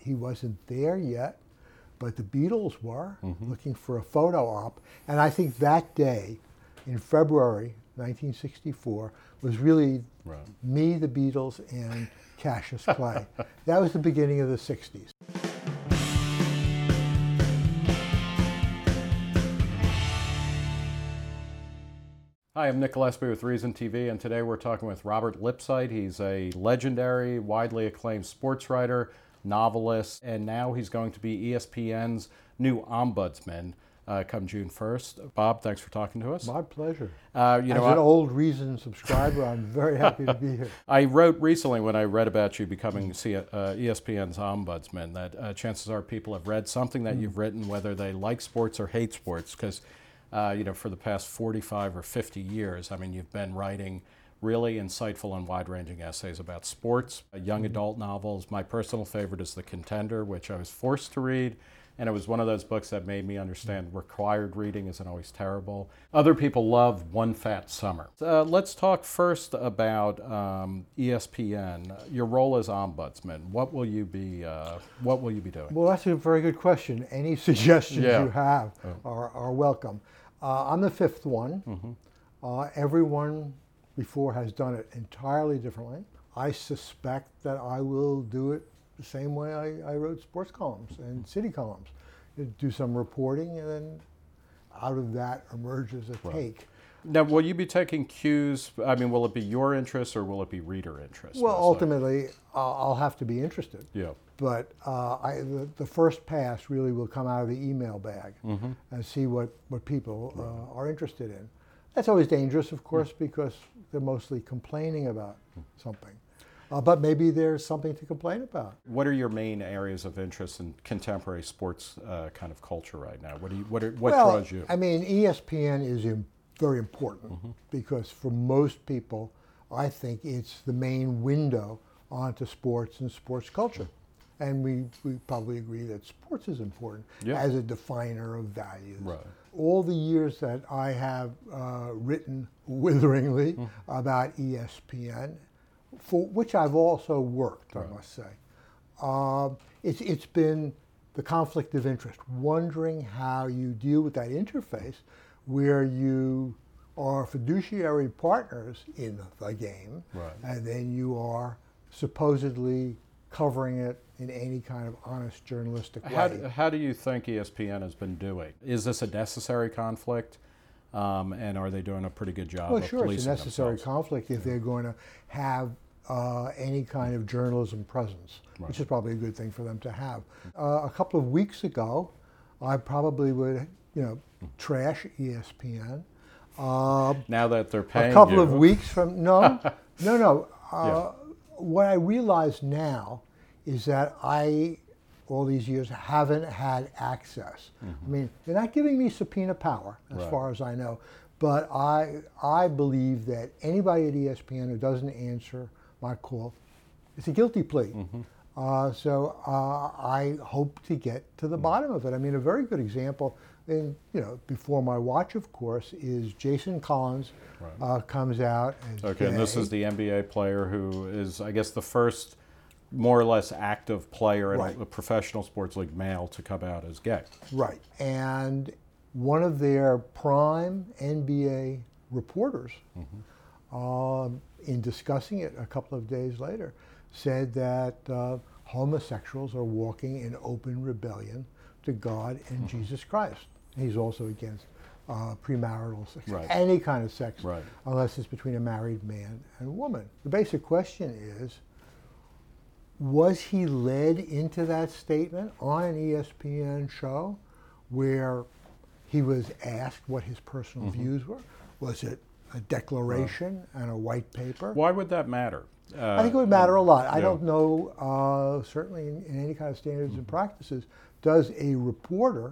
He wasn't there yet, but the Beatles were looking for a photo op. And I think that day, in February 1964, was really me, the Beatles, and Cassius Clay. That was the beginning of the 60s. Hi, I'm Nick Gillespie with Reason TV, and today we're talking with Robert Lipsyte. He's a legendary, widely acclaimed sports writer, novelist, and now he's going to be ESPN's new ombudsman come June 1st. Bob, thanks for talking to us. My pleasure. As an old Reason subscriber, I'm very happy to be here. I wrote recently when I read about you becoming ESPN's ombudsman that chances are people have read something that you've written, whether they like sports or hate sports, because for the past 45 or 50 years, I mean, you've been writing really insightful and wide-ranging essays about sports, young adult novels. My personal favorite is The Contender, which I was forced to read, and it was one of those books that made me understand required reading isn't always terrible. Other people love One Fat Summer. Let's talk first about ESPN. Your role as ombudsman. What will you be doing? Well, that's a very good question. Any suggestions you have are welcome. I'm the fifth one. Everyone before has done it entirely differently. I suspect that I will do it the same way I wrote sports columns and city columns. You do some reporting, and then out of that emerges a take. Now, will you be taking cues? I mean, will it be your interest or will it be reader interest? Well, ultimately, I'll have to be interested. Yeah. But the first pass really will come out of the email bag and see what people are interested in. That's always dangerous, of course, because they're mostly complaining about something. But maybe there's something to complain about. What are your main areas of interest in contemporary sports kind of culture right now? What draws you? I mean, ESPN is very important because for most people, I think it's the main window onto sports and sports culture. And we probably agree that sports is important as a definer of values. Right. All the years that I have written witheringly about ESPN, for which I've also worked, I must say, it's been the conflict of interest, wondering how you deal with that interface where you are fiduciary partners in the game, and then you are supposedly covering it in any kind of honest journalistic way. How do you think ESPN has been doing? Is this a necessary conflict? And are they doing a pretty good job of policing Well, sure, it's a necessary themselves? conflict if they're going to have any kind of journalism presence, which is probably a good thing for them to have. A couple of weeks ago, I probably would, trash ESPN. Now that they're paying a couple you. of weeks from no. What I realize now is that I, all these years, haven't had access. I mean, they're not giving me subpoena power, as far as I know, but I believe that anybody at ESPN who doesn't answer my call, it's a guilty plea. So I hope to get to the bottom of it. I mean, a very good example, and before my watch, of course, is Jason Collins comes out as Okay, and this is the NBA player who is, I guess, the first more or less active player in a professional sports league, male, to come out as gay. Right, and one of their prime NBA reporters, in discussing it a couple of days later, said that homosexuals are walking in open rebellion to God and Jesus Christ. He's also against premarital sex, any kind of sex, unless it's between a married man and a woman. The basic question is, was he led into that statement on an ESPN show where he was asked what his personal views were? Was it a declaration and a white paper? Why would that matter? I think it would matter a lot. I don't know, certainly in any kind of standards and practices, does a reporter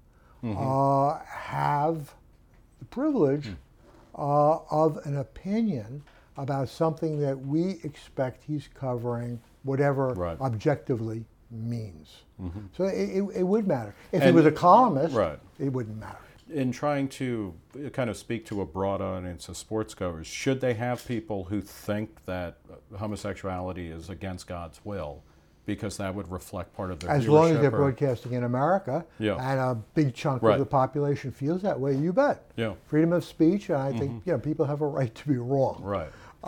have the privilege of an opinion about something that we expect he's covering, whatever objectively means. So it would matter. If he was a columnist, it wouldn't matter. In trying to kind of speak to a broad audience of sportsgoers, should they have people who think that homosexuality is against God's will because that would reflect part of their As long as they're viewership, or- broadcasting in America, Yeah. and a big chunk Right. of the population feels that way, you bet. Yeah. Freedom of speech, and I think people have a right to be wrong. Right.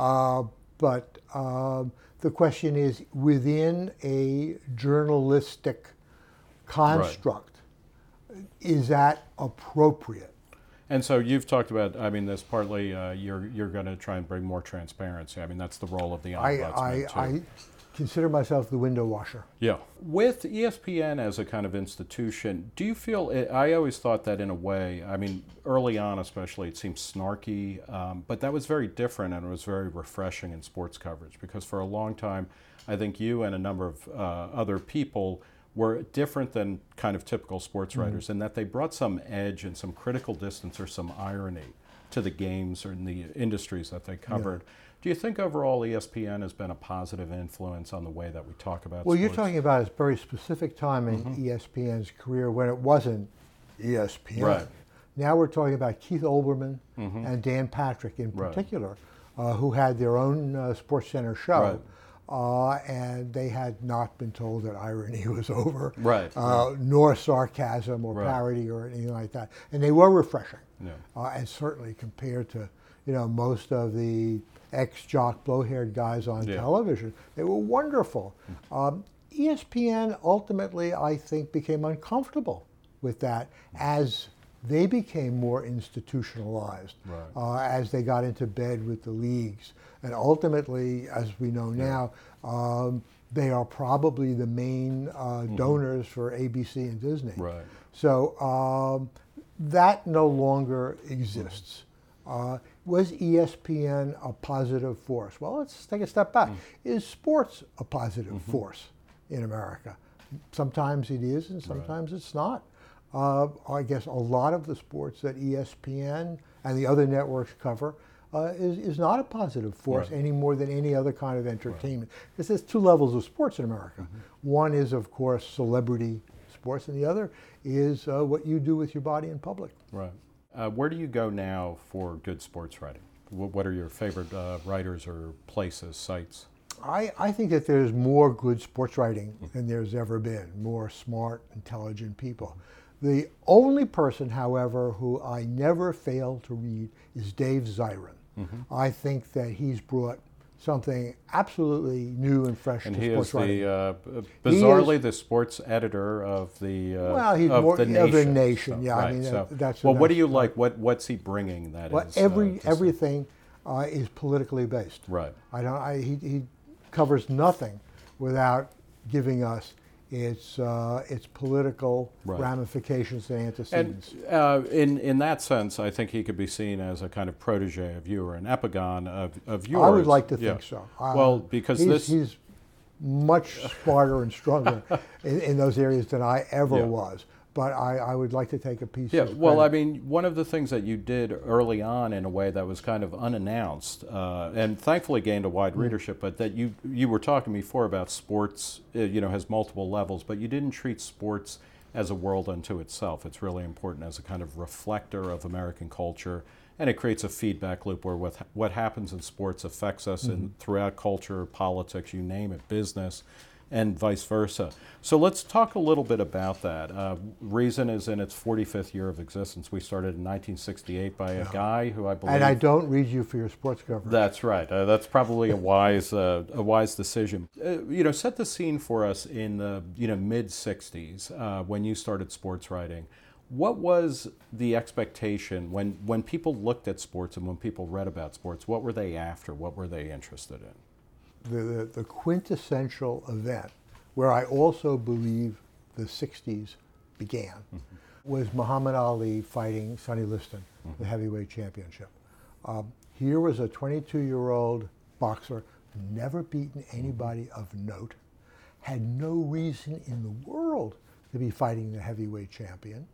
But the question is, within a journalistic construct, is that appropriate? And so you've talked about, I mean, this partly you're going to try and bring more transparency. I mean, that's the role of the ombudsman too. I consider myself the window washer. Yeah. With ESPN as a kind of institution, do you feel, I always thought that in a way, I mean, early on especially, it seemed snarky, but that was very different and it was very refreshing in sports coverage because for a long time, I think you and a number of other people were different than kind of typical sports writers in that they brought some edge and some critical distance or some irony to the games or in the industries that they covered. Yeah. Do you think overall ESPN has been a positive influence on the way that we talk about Well, sports? you're talking about a very specific time in ESPN's career when it wasn't ESPN. Right. Now we're talking about Keith Olbermann and Dan Patrick in particular, who had their own Sports Center show. Right. And they had not been told that irony was over, Right. nor sarcasm or parody or anything like that. And they were refreshing, and certainly compared to most of the ex-jock blow-haired guys on television, they were wonderful. ESPN ultimately, I think, became uncomfortable with that as they became more institutionalized, as they got into bed with the leagues. And ultimately, as we know now, they are probably the main donors for ABC and Disney. Right. So that no longer exists. Was ESPN a positive force? Well, let's take a step back. Is sports a positive force in America? Sometimes it is, and sometimes it's not. I guess a lot of the sports that ESPN and the other networks cover is not a positive force any more than any other kind of entertainment. Because there's two levels of sports in America. One is, of course, celebrity sports, and the other is what you do with your body in public. Right. Where do you go now for good sports writing? What are your favorite writers or places, sites? I think that there's more good sports writing than there's ever been, more smart, intelligent people. The only person, however, who I never fail to read is Dave Zirin. I think that he's brought something absolutely new and fresh to sports writing. And he is bizarrely the sports editor of the well, he's of more the of Nation. the Nation. So, Yeah, right. I mean So, that's. Well, what do you like? What's he bringing? That well, is everything is politically based. Right. He covers nothing without giving us its political ramifications and antecedents. And in that sense, I think he could be seen as a kind of protege of you or an epigon of yours. I would like to think so. Well, because he's much smarter and stronger in those areas than I ever was. But I would like to take a piece of well, credit. I mean, one of the things that you did early on in a way that was kind of unannounced, and thankfully gained a wide readership, but that you were talking before about sports, has multiple levels, but you didn't treat sports as a world unto itself. It's really important as a kind of reflector of American culture, and it creates a feedback loop where what happens in sports affects us throughout culture, politics, you name it, business, and vice versa. So let's talk a little bit about that. Reason is in its 45th year of existence. We started in 1968 by a guy who I believe... And I don't read you for your sports coverage. That's right. That's probably a wise decision. Set the scene for us in the mid-60s when you started sports writing. What was the expectation when people looked at sports and when people read about sports? What were they after? What were they interested in? The quintessential event, where I also believe the 60s began, was Muhammad Ali fighting Sonny Liston, the heavyweight championship. Here was a 22-year-old boxer, never beaten anybody of note, had no reason in the world to be fighting the heavyweight champion,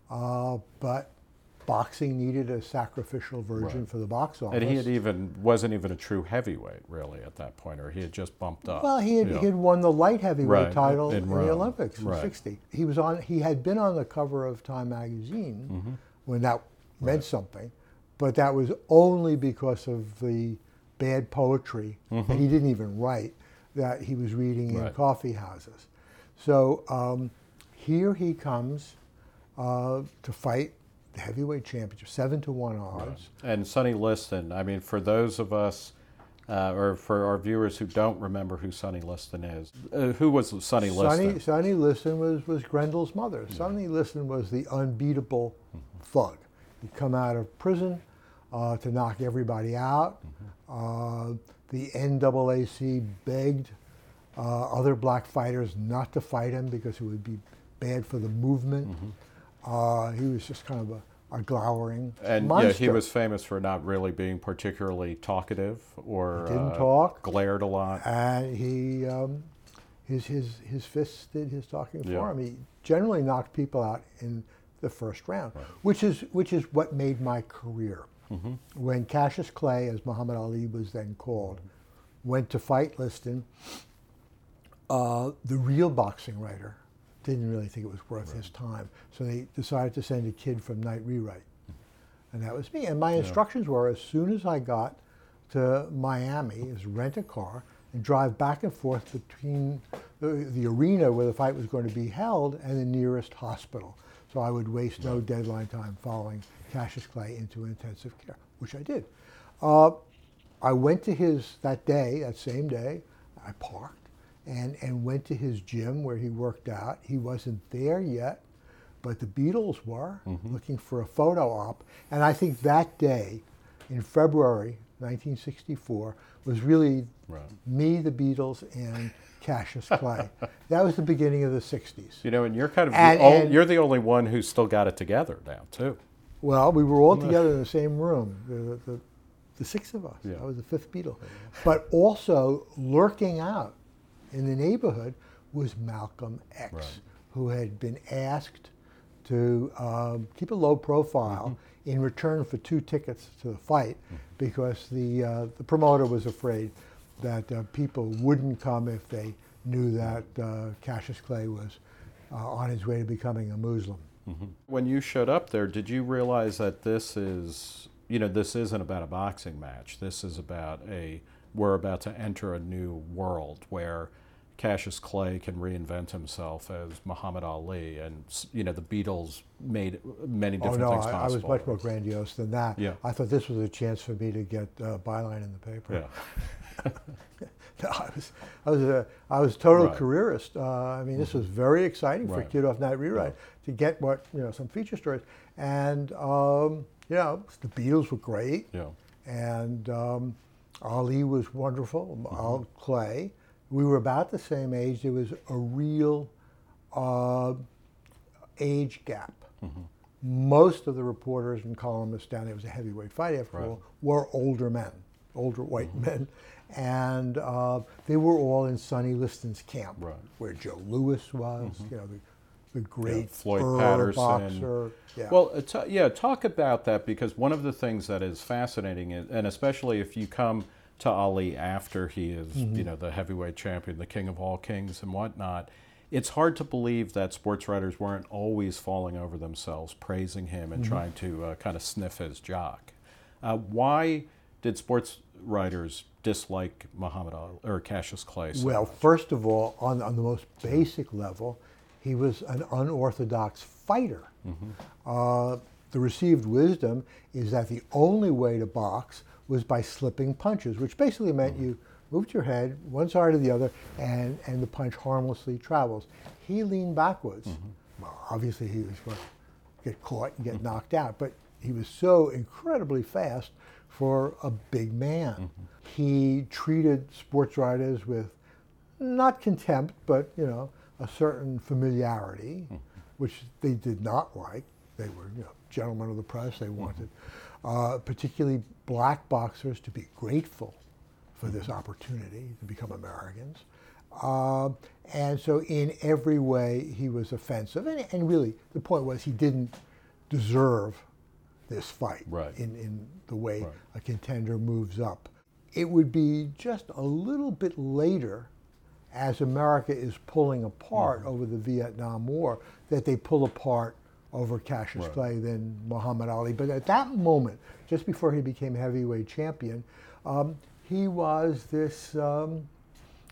but boxing needed a sacrificial virgin for the box office. And he wasn't even a true heavyweight, really, at that point, or he had just bumped up. Well, he had won the light heavyweight title in the Rome. Olympics in '60. He had been on the cover of Time magazine when that meant something, but that was only because of the bad poetry that he didn't even write that he was reading in Right. coffee houses. So here he comes to fight the heavyweight championship, 7-1 odds. And Sonny Liston, I mean, for those of us, or for our viewers who don't remember who Sonny Liston is, who was Sonny Liston? Sonny Liston was Grendel's mother. Sonny Liston was the unbeatable thug. He'd come out of prison to knock everybody out. The NAAC begged other black fighters not to fight him because it would be bad for the movement. He was just kind of a glowering And monster. yeah, he was famous for not really being particularly talkative or Didn't talk. glared a lot. And he, his fists did his talking Yeah. for him. He generally knocked people out in the first round, which is what made my career. When Cassius Clay, as Muhammad Ali was then called, went to fight Liston, the real boxing writer didn't really think it was worth his time, so they decided to send a kid from Knight Rewrite, and that was me. And my instructions were, as soon as I got to Miami, is rent a car and drive back and forth between the arena where the fight was going to be held and the nearest hospital. So I would waste no deadline time following Cassius Clay into intensive care, which I did. I went to his, that same day, I parked and went to his gym where he worked out. He wasn't there yet, but the Beatles were looking for a photo op. And I think that day, in February 1964, was really me, the Beatles, and Cassius Clay. That was the beginning of the 60s. You know, and you're kind of And- you're the only one who's still got it together now, too. Well, we were all together in the same room, the six of us. Yeah. I was the fifth Beatle. But also lurking out in the neighborhood was Malcolm X, who had been asked to keep a low profile in return for 2 tickets to the fight, because the promoter was afraid that people wouldn't come if they knew that Cassius Clay was on his way to becoming a Muslim. When you showed up there, did you realize that this is, you know, this isn't about a boxing match. This is about we're about to enter a new world where Cassius Clay can reinvent himself as Muhammad Ali, and, you know, the Beatles made many different things I possible. was much more grandiose than that. Yeah. I thought this was a chance for me to get a byline in the paper. Yeah. No, I was total Right. careerist. I mean, this was very exciting for a Right. kid off Knight Rewrite to get some feature stories. And the Beatles were great, Yeah. and Ali was wonderful. Al Clay. We were about the same age. There was a real age gap. Most of the reporters and columnists down there, it was a heavyweight fight after all, were older men, older white men. And they were all in Sonny Liston's camp, where Joe Louis was, the great Floyd Patterson. boxer. Yeah. Well, talk about that, because one of the things that is fascinating, and especially if you come to Ali after he is, you know, the heavyweight champion, the king of all kings and whatnot, it's hard to believe that sports writers weren't always falling over themselves, praising him and trying to kind of sniff his jock. Why did sports writers dislike Muhammad Ali or Cassius Clay so Well, much? first of all, on the most basic level, he was an unorthodox fighter. The received wisdom is that the only way to box was by slipping punches, which basically meant you moved your head one side or the other, and the punch harmlessly travels. He leaned backwards. Well, obviously he was going to get caught and get knocked out, but he was so incredibly fast for a big man. He treated sports writers with not contempt, but a certain familiarity, which they did not like. They were gentlemen of the press. They wanted particularly black boxers to be grateful for this opportunity to become Americans. And so in every way he was offensive. And really the point was he didn't deserve this fight in the way a contender moves up. It would be just a little bit later, as America is pulling apart over the Vietnam War, that they pull apart over Cassius Clay than Muhammad Ali. But at that moment, just before he became heavyweight champion, he was this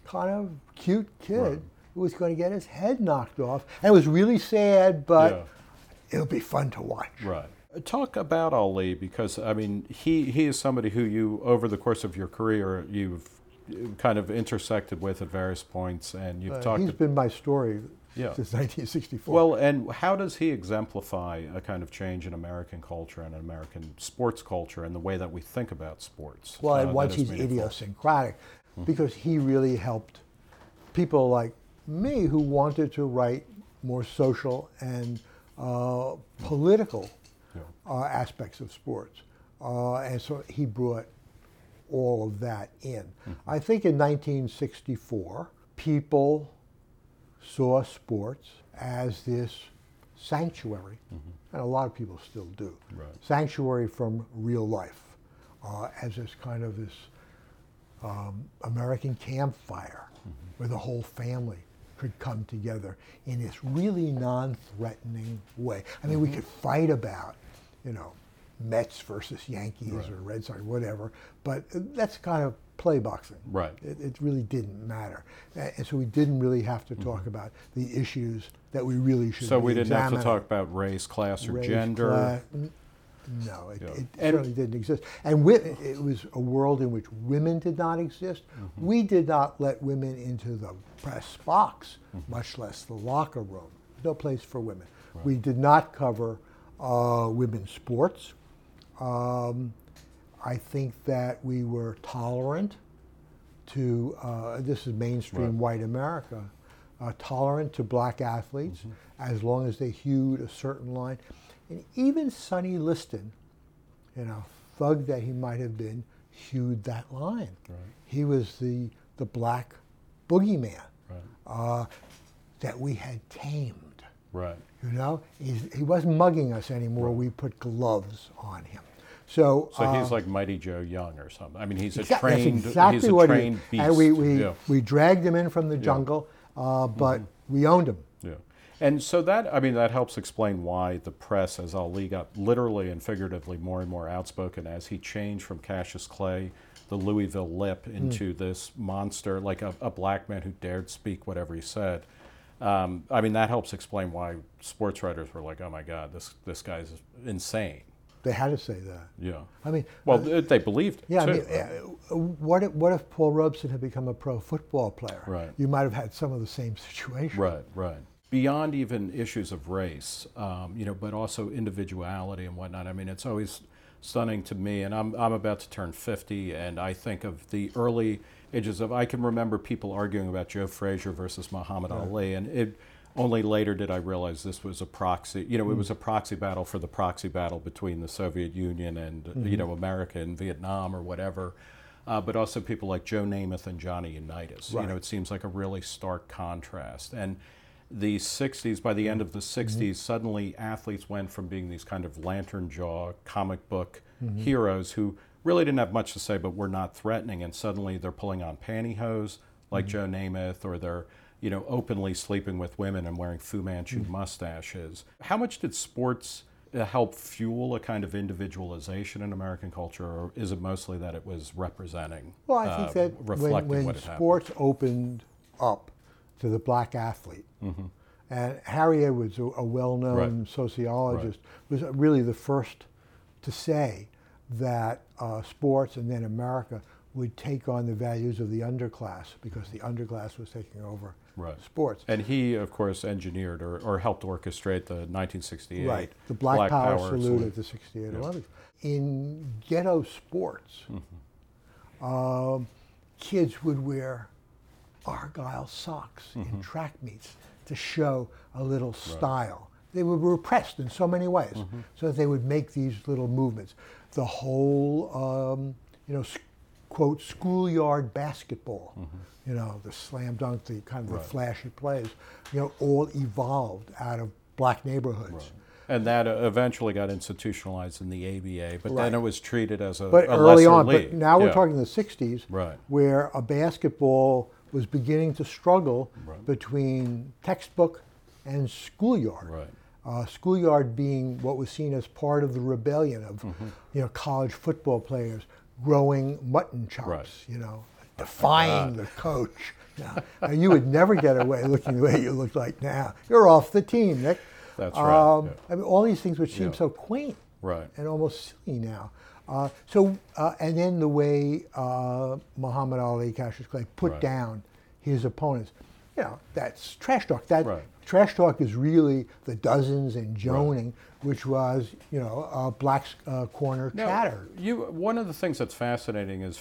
kind of cute kid who was going to get his head knocked off. And it was really sad, but it'll be fun to watch. Right. Talk about Ali, because I mean, he is somebody who you, over the course of your career, you've kind of intersected with at various points, and you've talked. He's been my story Yeah. since 1964. Well, and how does he exemplify a kind of change in American culture and American sports culture and the way that we think about sports? Well, and that once is he's meaningful? idiosyncratic, because he really helped people like me who wanted to write more social and political aspects of sports. And so he brought all of that in. I think in 1964, people saw sports as this sanctuary, and a lot of people still do, sanctuary from real life, as this kind of this American campfire where the whole family could come together in this really non-threatening way. I mean, we could fight about, Mets versus Yankees or Red Sox, whatever, but that's kind of play boxing. Right. It really didn't matter. And so we didn't really have to talk about the issues that we really should So be we didn't have to examining. talk about race, class, or Race, gender. No, it And- certainly didn't exist. And it was a world in which women did not exist. We did not let women into the press box, much less the locker room. No place for women. We did not cover women's sports. I think that we were tolerant to, this is mainstream white America, tolerant to black athletes as long as they hewed a certain line. And even Sonny Liston, thug that he might have been, hewed that line. He was the black boogeyman that we had tamed. Right. He wasn't mugging us anymore. We put gloves on him. So he's like Mighty Joe Young or something. I mean, he's a that's trained, exactly he's a what trained beast. And we dragged him in from the jungle, but we owned him. Yeah. And so that helps explain why the press, as Ali got literally and figuratively more and more outspoken as he changed from Cassius Clay, the Louisville Lip, into this monster, like a black man who dared speak whatever he said. That helps explain why sports writers were like, oh my God, this guy's insane. They had to say that. Yeah. I mean, well, they believed it yeah. too. What if Paul Robeson had become a pro football player? Right. You might have had some of the same situation. Right. Beyond even issues of race, but also individuality and whatnot. I mean, it's always stunning to me, and I'm about to turn 50, and I think of the early ages of, I can remember people arguing about Joe Frazier versus Muhammad Ali, and only later did I realize this was a proxy, it was a proxy battle for the proxy battle between the Soviet Union and, America and Vietnam or whatever. But also people like Joe Namath and Johnny Unitas. It seems like a really stark contrast. And the 60s, by the end of the 60s, suddenly athletes went from being these kind of lantern jaw comic book heroes who really didn't have much to say but were not threatening, and suddenly they're pulling on pantyhose like Joe Namath, or they're openly sleeping with women and wearing Fu Manchu mustaches. How much did sports help fuel a kind of individualization in American culture, or is it mostly that it was representing, Well, I think that reflecting when what had sports opened up to the black athlete, and Harry Edwards, a well-known sociologist, was really the first to say that sports and then America would take on the values of the underclass, because the underclass was taking over sports. And he, of course, engineered or helped orchestrate the 1968 the Black Power salute salute. at the 68 Olympics. In ghetto sports, kids would wear Argyle socks in track meets to show a little style. They were repressed in so many ways, so that they would make these little movements. The whole, quote, schoolyard basketball, the slam dunk, the kind of the flashy plays, all evolved out of black neighborhoods. And that eventually got institutionalized in the ABA, but then it was treated as a But a early lesser on, league. but now we're talking the 60s, Right. where a basketball was beginning to struggle between textbook and schoolyard. Schoolyard being what was seen as part of the rebellion of, college football players growing mutton chops, defying the coach, Now, you would never get away looking the way you look like now. You're off the team, Nick. That's right. I mean, all these things which seem Yeah. so quaint Right. and almost silly now. And then the way Muhammad Ali, Cassius Clay, put Right. down his opponents, that's trash talk. That Right. trash talk is really the dozens and joning, which was, Black's corner chatter. One of the things that's fascinating is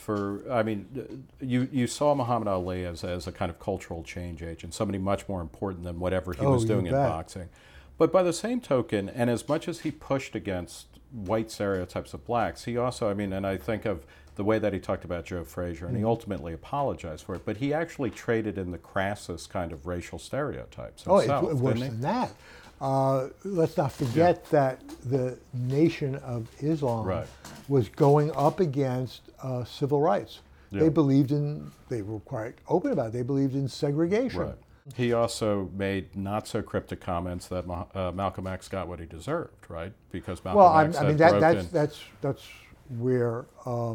you saw Muhammad Ali as a kind of cultural change agent, somebody much more important than whatever he was you doing in bet. boxing. But by the same token, and as much as he pushed against white stereotypes of blacks, he also, and I think of the way that he talked about Joe Frazier, and he ultimately apologized for it, but he actually traded in the crassest kind of racial stereotypes himself. It's worse didn't he? than that. Let's not forget that the Nation of Islam Right. was going up against civil rights. Yeah. They were quite open about it. They believed in segregation. Right. He also made not so cryptic comments that Malcolm X got what he deserved, right? Because Malcolm X had broken. That's where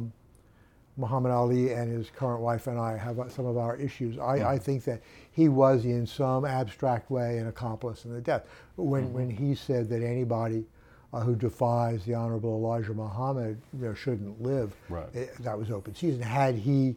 Muhammad Ali and his current wife and I have some of our issues. I think that he was, in some abstract way, an accomplice in the death. When he said that anybody who defies the Honorable Elijah Muhammad shouldn't live, Right. That was open season. Had he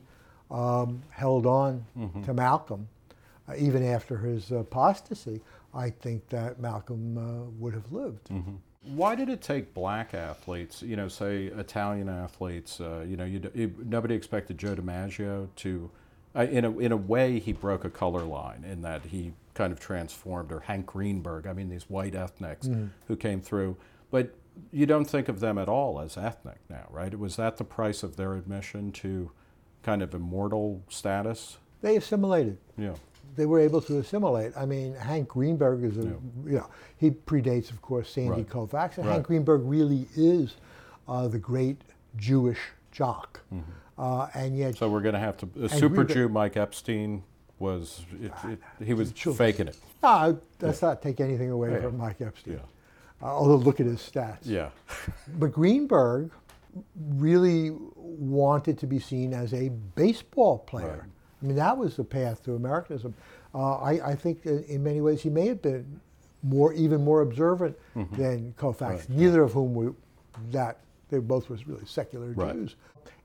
held on to Malcolm, even after his apostasy, I think that Malcolm would have lived. Why did it take black athletes, say Italian athletes, nobody expected Joe DiMaggio to, in a way, he broke a color line in that he kind of transformed, or Hank Greenberg, these white ethnics who came through. But you don't think of them at all as ethnic now, right? Was that the price of their admission to kind of immortal status? They assimilated. Yeah. They were able to assimilate. Hank Greenberg is he predates, of course, Sandy Right. Koufax, and Right. Hank Greenberg really is the great Jewish jock. And yet, So we're going to have to. Super Greenberg- Jew Mike Epstein was he was Sure. faking it. let's not take anything away Yeah. from Mike Epstein. Yeah. Although look at his stats. Yeah. But Greenberg really wanted to be seen as a baseball player. Right. That was the path to Americanism. I think that in many ways he may have been even more observant than Koufax. Right. Neither of whom were that. They both were really secular Right. Jews.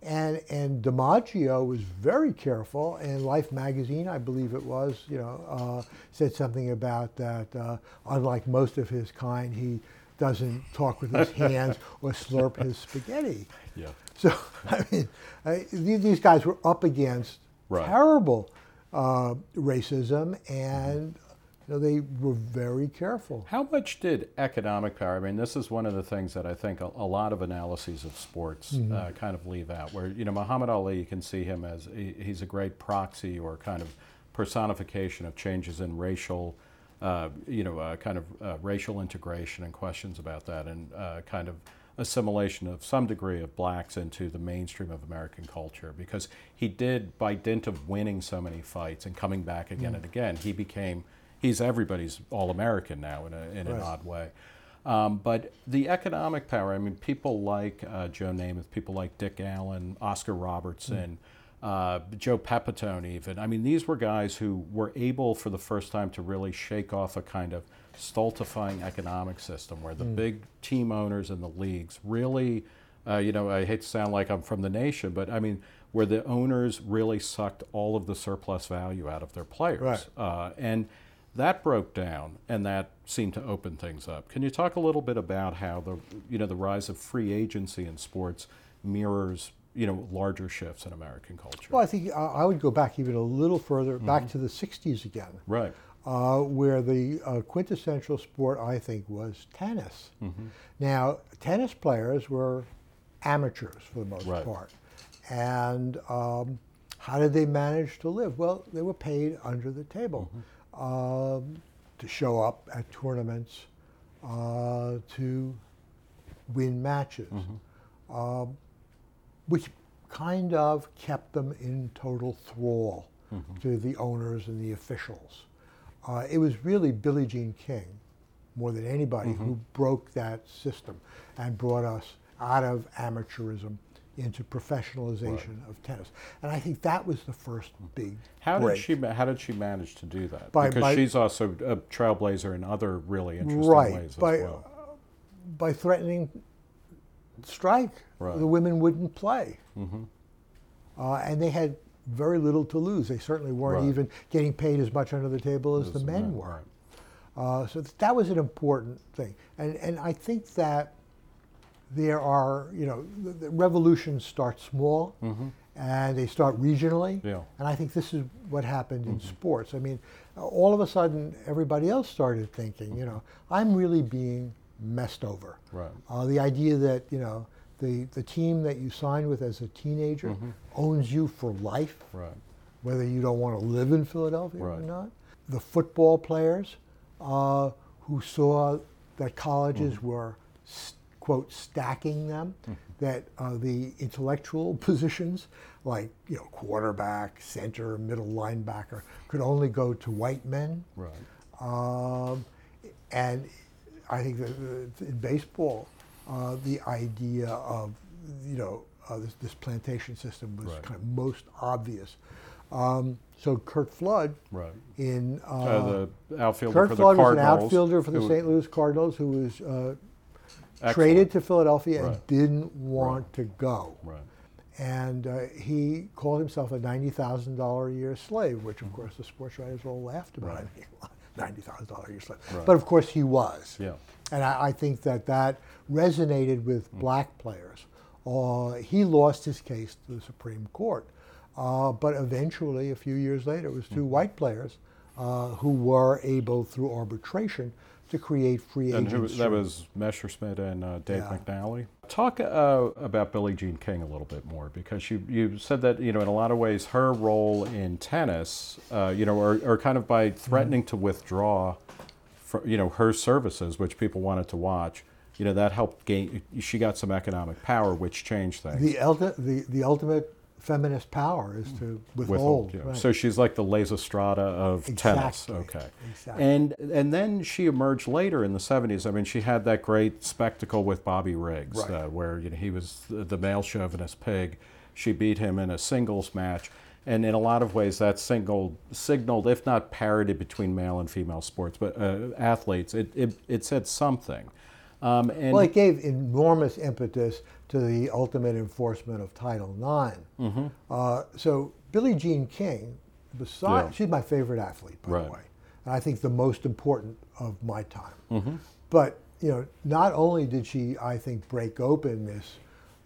And DiMaggio was very careful. And Life magazine, I believe it was, said something about that. Unlike most of his kind, he doesn't talk with his hands or slurp his spaghetti. Yeah. So these guys were up against Right. terrible racism, and they were very careful. How much did economic power? This is one of the things that I think a lot of analyses of sports kind of leave out. Where Muhammad Ali, you can see him as he's a great proxy or kind of personification of changes in racial, racial integration and questions about that, and kind of assimilation of some degree of blacks into the mainstream of American culture, because he did, by dint of winning so many fights and coming back again and again, he's everybody's All-American now in an Right. odd way. But the economic power, people like Joe Namath, people like Dick Allen, Oscar Robertson, Joe Pepitone even. These were guys who were able for the first time to really shake off a kind of stultifying economic system where the big team owners in the leagues really, I hate to sound like I'm from the nation, but where the owners really sucked all of the surplus value out of their players. Right. And that broke down, and that seemed to open things up. Can you talk a little bit about how the rise of free agency in sports mirrors larger shifts in American culture? Well, I think I would go back even a little further, back to the 60s again. Right. Where the quintessential sport, I think, was tennis. Now, tennis players were amateurs for the most Right. part. And how did they manage to live? Well, they were paid under the table to show up at tournaments, to win matches, which kind of kept them in total thrall to the owners and the officials. It was really Billie Jean King, more than anybody, who broke that system and brought us out of amateurism into professionalization of tennis. And I think that was the first big How break. how did she manage to do that? By- Because by- she's also a trailblazer in other really interesting Right. ways as By- well. By threatening strike, Right. the women wouldn't play. And they had very little to lose. They certainly weren't Right. even getting paid as much under the table as the men were. Right. So that was an important thing. And I think that there are, the revolutions start small and they start regionally. Yeah. And I think this is what happened in sports. I mean, all of a sudden, everybody else started thinking, I'm really being messed over. Right. The idea that, the team that you signed with as a teenager owns you for life, Right. whether you don't want to live in Philadelphia or Right. not. The football players who saw that colleges were, quote, stacking them, that the intellectual positions like, quarterback, center, middle linebacker could only go to white men. Right. And I think that in baseball, the idea of, this plantation system was Right. kind of most obvious. So Curt Flood, Right. in The outfielder Curt for the Flood was an Cardinals. outfielder for the who- St. Louis Cardinals who was excellent. traded to Philadelphia and Right. didn't want to go. Right. And he called himself a $90,000 a year slave, which of course the sports writers all laughed about. Right. I mean, $90,000 a year slave. Right. But of course he was. Yeah. And I think that resonated with black players. He lost his case to the Supreme Court. But eventually, a few years later, it was two white players who were able, through arbitration, to create free And agents. that was Messerschmidt and Dave Yeah. McNally. Talk about Billie Jean King a little bit more, because you said that, in a lot of ways, her role in tennis, or kind of by threatening to withdraw, her services, which people wanted to watch, that helped gain. She got some economic power, which changed things. The ultimate feminist power is to withhold. Yeah. Right. So she's like the Lysistrata of tennis. Exactly. Okay. Exactly. And then she emerged later in the 70s. I mean, she had that great spectacle with Bobby Riggs, Right. where he was the male chauvinist pig. She beat him in a singles match. And in a lot of ways, that signaled, if not parity between male and female sports, but athletes, it said something. And Well, it gave enormous impetus to the ultimate enforcement of Title IX. So Billie Jean King, Yeah. she's my favorite athlete, by Right. the way, and I think the most important of my time. But not only did she, I think, break open this,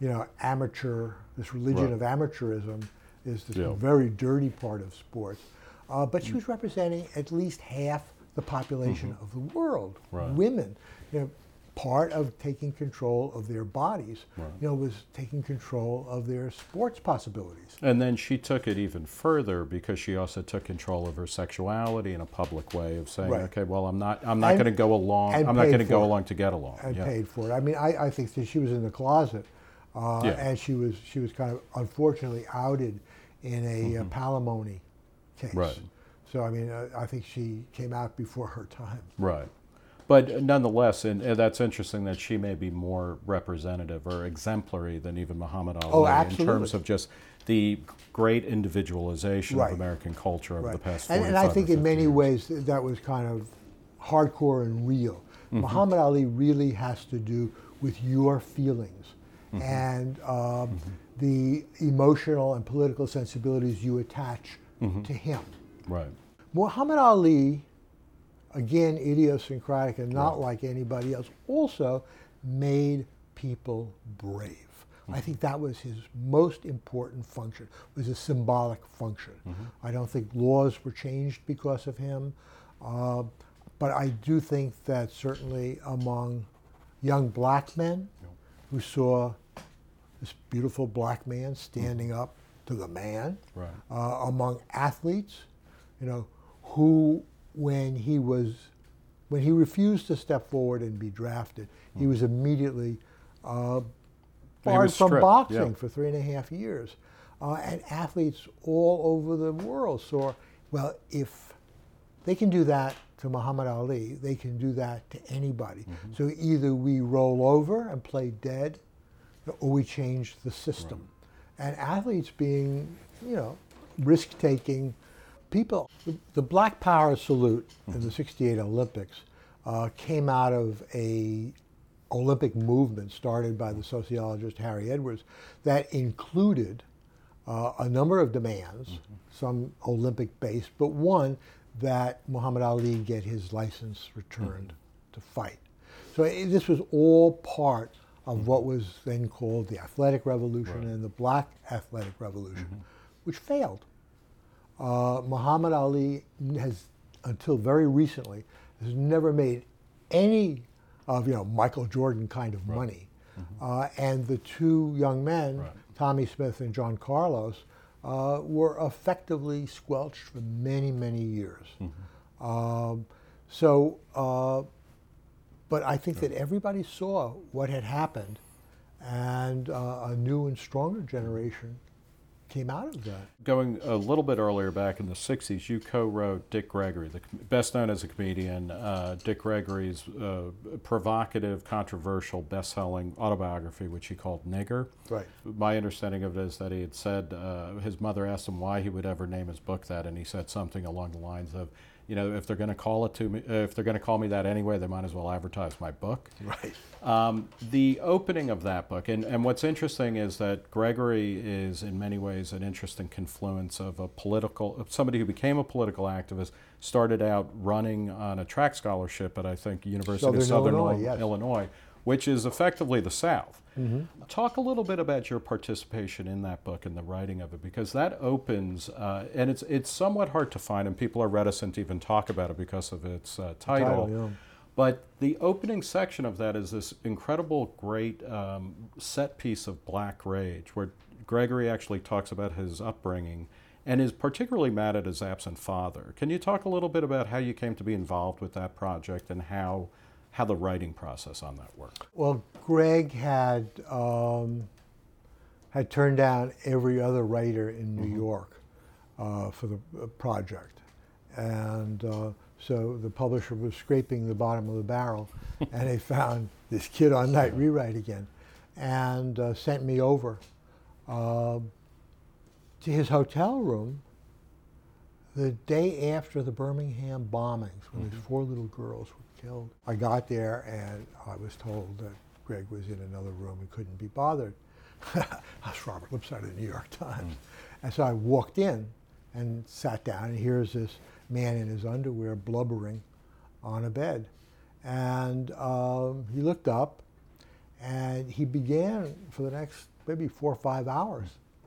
this religion Right. of amateurism, is this Yeah. very dirty part of sports, but she was representing at least half the population of the world, Right. women. Part of taking control of their bodies, Right. was taking control of their sports possibilities. And then she took it even further, because she also took control of her sexuality in a public way of saying, Right. okay, well, I'm not And- going to go along. and I'm not paid going to go for it. along to get along. And Yeah. paid for it. I mean, I think that she was in the closet, Yeah. and she was kind of unfortunately outed in a palimony case. Right. So I mean, I think she came out before her time. Right. But nonetheless, and that's interesting that she may be more representative or exemplary than even Muhammad Ali Oh, in absolutely. terms of just the great individualization Right. of American culture over the past 45 And I think or in 50 many years. ways that was kind of hardcore and real. Muhammad Ali really has to do with your feelings and the emotional and political sensibilities you attach to him. Right. Muhammad Ali, again, idiosyncratic and not like anybody else, also made people brave. I think that was his most important function, was a symbolic function. I don't think laws were changed because of him, but I do think that certainly among young black men who saw this beautiful black man standing up to the man, Right. among athletes, who when he refused to step forward and be drafted, he was immediately barred from stripped, boxing yeah. for 3.5 years. And athletes all over the world saw, well, if they can do that to Muhammad Ali, they can do that to anybody. So either we roll over and play dead or we change the system. And athletes being, risk-taking people. The Black Power salute in the '68 Olympics came out of a Olympic movement started by the sociologist Harry Edwards that included a number of demands, some Olympic-based, but one that Muhammad Ali get his license returned to fight. So this was all part of what was then called the Athletic Revolution and the Black Athletic Revolution, which failed. Muhammad Ali has, until very recently, has never made any of Michael Jordan kind of money. And the two young men, Tommy Smith and John Carlos, were effectively squelched for many, many years. But I think that everybody saw what had happened, and a new and stronger generation came out of that. Going a little bit earlier, back in the 60s, you co-wrote Dick Gregory, best known as a comedian, Dick Gregory's provocative, controversial, best-selling autobiography, which he called Nigger. Right. My understanding of it is that he had said, his mother asked him why he would ever name his book that, and he said something along the lines of, if they're going to call it to me, if they're going to call me that anyway, they might as well advertise my book. Right. The opening of that book, and what's interesting is that Gregory is in many ways an interesting confluence of somebody who became a political activist, started out running on a track scholarship at, I think, University of Southern Illinois, which is effectively the South. Talk a little bit about your participation in that book and the writing of it, because that opens, and it's somewhat hard to find, and people are reticent to even talk about it because of its title. But the opening section of that is this incredible, great set piece of black rage, where Gregory actually talks about his upbringing and is particularly mad at his absent father. Can you talk a little bit about how you came to be involved with that project and how the writing process on that worked? Well, Greg had turned down every other writer in New York for the project, and so the publisher was scraping the bottom of the barrel, and they found this kid on Night Rewrite again, and sent me over to his hotel room the day after the Birmingham bombings, when these 4 little girls were killed. I got there and I was told that Greg was in another room and couldn't be bothered. That's Robert Lipsyte of the New York Times. And so I walked in and sat down, and here's this man in his underwear blubbering on a bed. And he looked up, and he began for the next maybe 4 or 5 hours.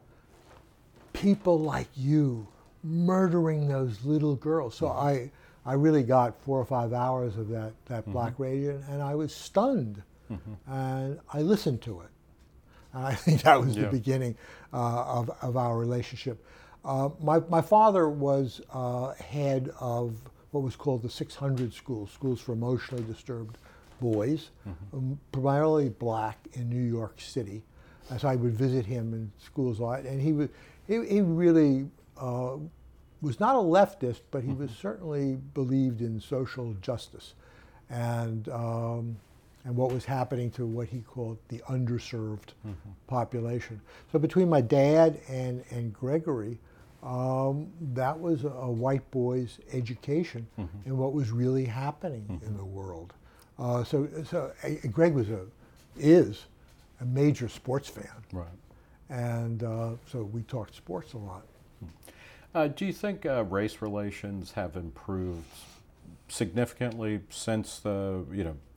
People like you murdering those little girls. So I really got 4 or 5 hours of that black rage, and I was stunned. And I listened to it. And I think that was the beginning of our relationship. My father was head of what was called the 600 schools for emotionally disturbed boys, primarily black in New York City. And so I would visit him in schools a lot, and he really was not a leftist, but he was certainly believed in social justice and what was happening to what he called the underserved population. So between my dad and Gregory, that was a white boy's education in what was really happening in the world. So Greg is a major sports fan. Right. And so we talked sports a lot. Do you think race relations have improved significantly since the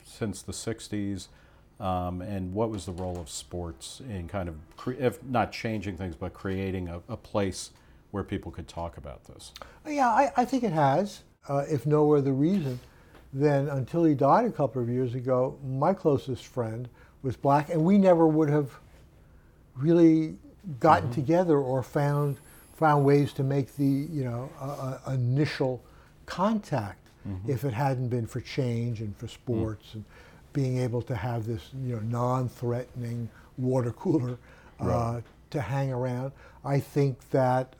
60s? And what was the role of sports in kind of, if not changing things, but creating a place where people could talk about this? Yeah, I think it has. If no other reason, then until he died a couple of years ago, my closest friend was black, and we never would have really gotten together or found ways to make the initial contact if it hadn't been for change and for sports and being able to have this non-threatening water cooler to hang around. I think that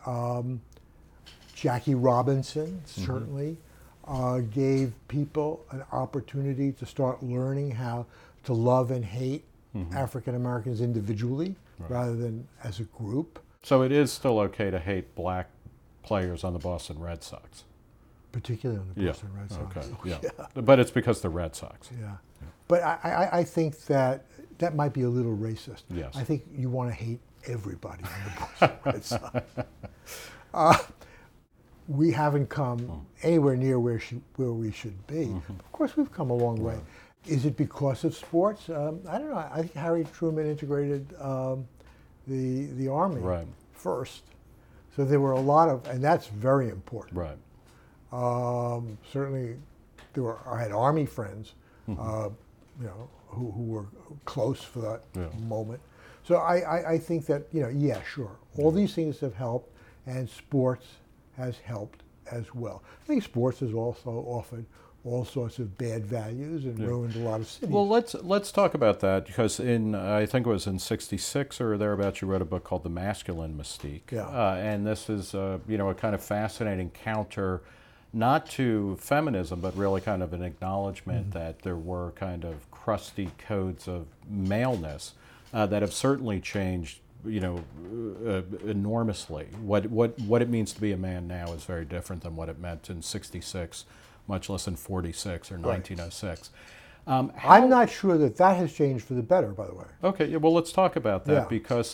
Jackie Robinson certainly gave people an opportunity to start learning how to love and hate African Americans individually rather than as a group, So it is still okay to hate black players on the Boston Red Sox. particularly on the Yeah. Boston Red Sox. Okay. Yeah. But it's because they're Red Sox. Yeah. But I think that might be a little racist. Yes. I think you want to hate everybody on the Boston Red Sox. We haven't come anywhere near where we should be. Of course, we've come a long way. Is it because of sports? I don't know. I think Harry Truman integrated the Army Right. first. So there were a lot of, and that's very important. Right. Certainly, I had Army friends, who were close for that moment. So I think that, yeah, sure. All these things have helped, and sports has helped as well. I think sports has also offered all sorts of bad values and ruined a lot of cities. Well, let's talk about that, because I think it was in '66 or thereabouts, you wrote a book called The Masculine Mystique. Yeah. And this is a kind of fascinating counter, not to feminism, but really kind of an acknowledgement that there were kind of crusty codes of maleness that have certainly changed, enormously. What it means to be a man now is very different than what it meant in '66, much less in '46 or 1906. I'm not sure that has changed for the better, by the way. Okay, yeah, well, let's talk about that, because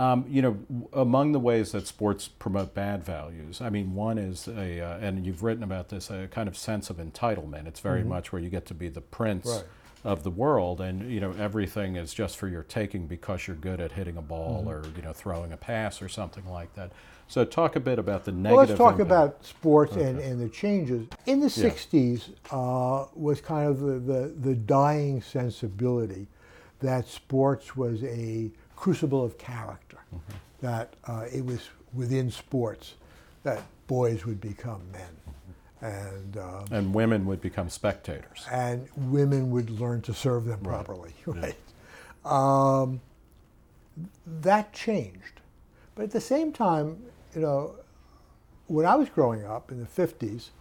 among the ways that sports promote bad values, I mean, one is and you've written about this, a kind of sense of entitlement. It's very much where you get to be the prince of the world, and everything is just for your taking because you're good at hitting a ball or throwing a pass or something like that. So talk a bit about the negative. Well, let's talk impact. about sports and the changes. In the 60s was kind of the dying sensibility that sports was a crucible of character, that it was within sports that boys would become men. And women would become spectators. And women would learn to serve them properly, right? That changed. But at the same time, when I was growing up in the 50s,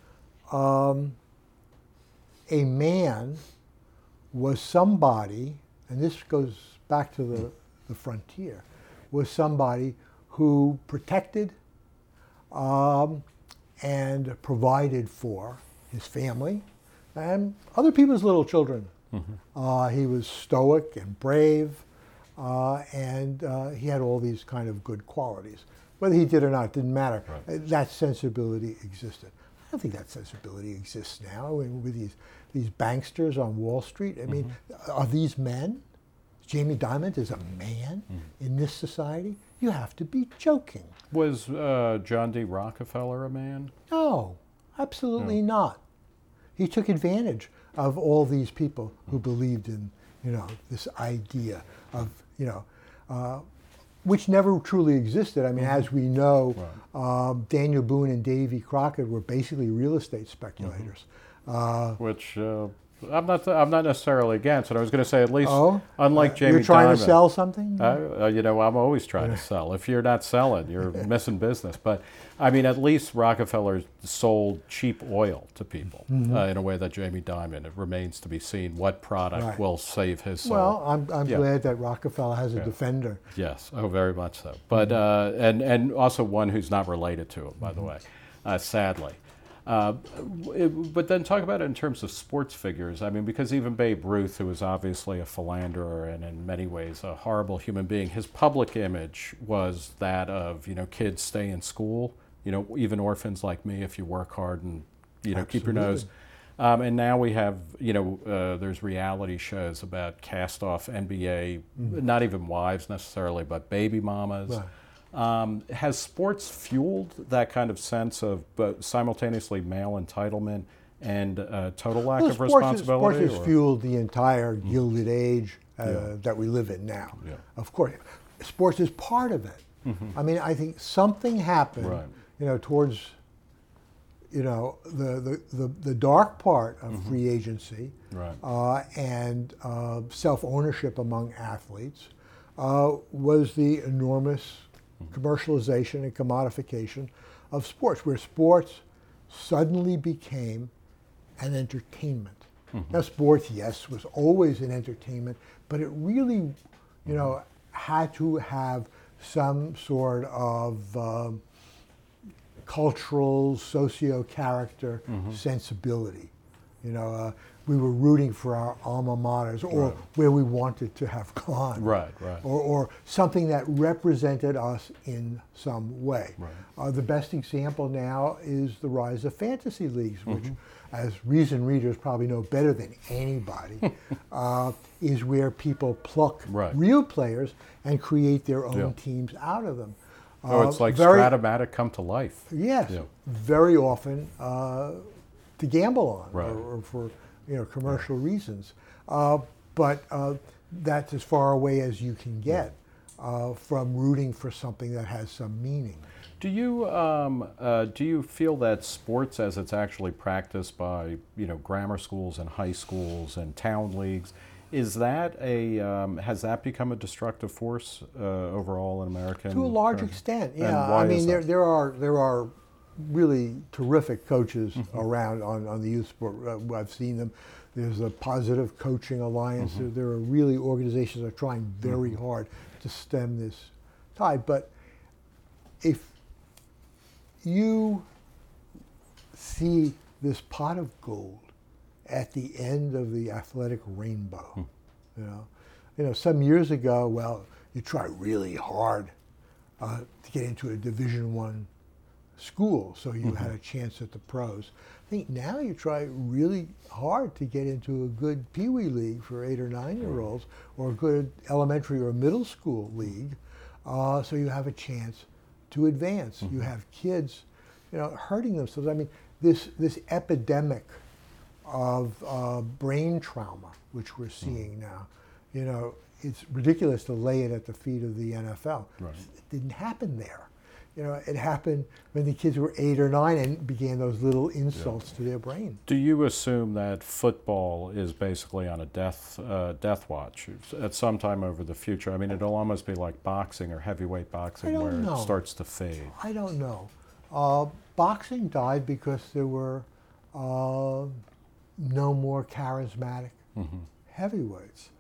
a man was somebody, and this goes back to the frontier, was somebody who protected and provided for his family and other people's little children. He was stoic and brave, and he had all these kind of good qualities. Whether he did or not, didn't matter. That sensibility existed. I don't think that sensibility exists now with these banksters on Wall Street. I mean, are these men? Jamie Dimon is a man in this society? You have to be joking. Was John D. Rockefeller a man? No, absolutely not. He took advantage of all these people who believed in, this idea of, which never truly existed. I mean, as we know, Daniel Boone and Davy Crockett were basically real estate speculators. Which I'm not necessarily against it. I was going to say, at least, unlike Jamie Dimon. You're trying to sell something? I'm always trying to sell. If you're not selling, you're missing business. But, I mean, at least Rockefeller sold cheap oil to people in a way that Jamie Dimon, it remains to be seen what product will save his soul. Well, I'm glad that Rockefeller has a defender. Yes, very much so. But, and also one who's not related to him, by the way, sadly. But then talk about it in terms of sports figures. I mean, because even Babe Ruth, who was obviously a philanderer and in many ways a horrible human being, his public image was that of, kids stay in school, even orphans like me, if you work hard and, keep your nose. And now we have, there's reality shows about cast-off NBA, not even wives necessarily, but baby mamas. Right. Has sports fueled that kind of sense of simultaneously male entitlement and total lack of responsibility? Sports has fueled the entire Gilded Age that we live in now. Yeah. Of course, sports is part of it. I mean, I think something happened, towards, the dark part of free agency and self-ownership among athletes was the enormous commercialization and commodification of sports, where sports suddenly became an entertainment. Now, sports, yes, was always an entertainment, but it really, had to have some sort of cultural, socio-character sensibility. We were rooting for our alma maters or where we wanted to have gone. Right. Or something that represented us in some way. Right. The best example now is the rise of fantasy leagues, which, as Reason readers probably know better than anybody, is where people pluck real players and create their own teams out of them. It's like Stratomatic come to life. Yes, very often to gamble on or for commercial reasons. But that's as far away as you can get from rooting for something that has some meaning. Do you feel that sports, as it's actually practiced by grammar schools and high schools and town leagues, has that become a destructive force overall in America? To a large extent, yeah. And why is that? There are really terrific coaches around on the youth sport. I've seen them. There's a Positive Coaching Alliance. There are really organizations that are trying very hard to stem this tide. But if you see this pot of gold at the end of the athletic rainbow, some years ago, you try really hard to get into a Division I school, so you had a chance at the pros. I think now you try really hard to get into a good Pee Wee league for 8 or 9-year-olds, or a good elementary or middle school league, so you have a chance to advance. You have kids, hurting themselves. This epidemic of brain trauma, which we're seeing now, it's ridiculous to lay it at the feet of the NFL. Right. It didn't happen there. It happened when the kids were 8 or 9 and began those little insults to their brain. Do you assume that football is basically on a death watch at some time over the future? It'll almost be like boxing or heavyweight boxing where it starts to fade. I don't know. Boxing died because there were no more charismatic heavyweights.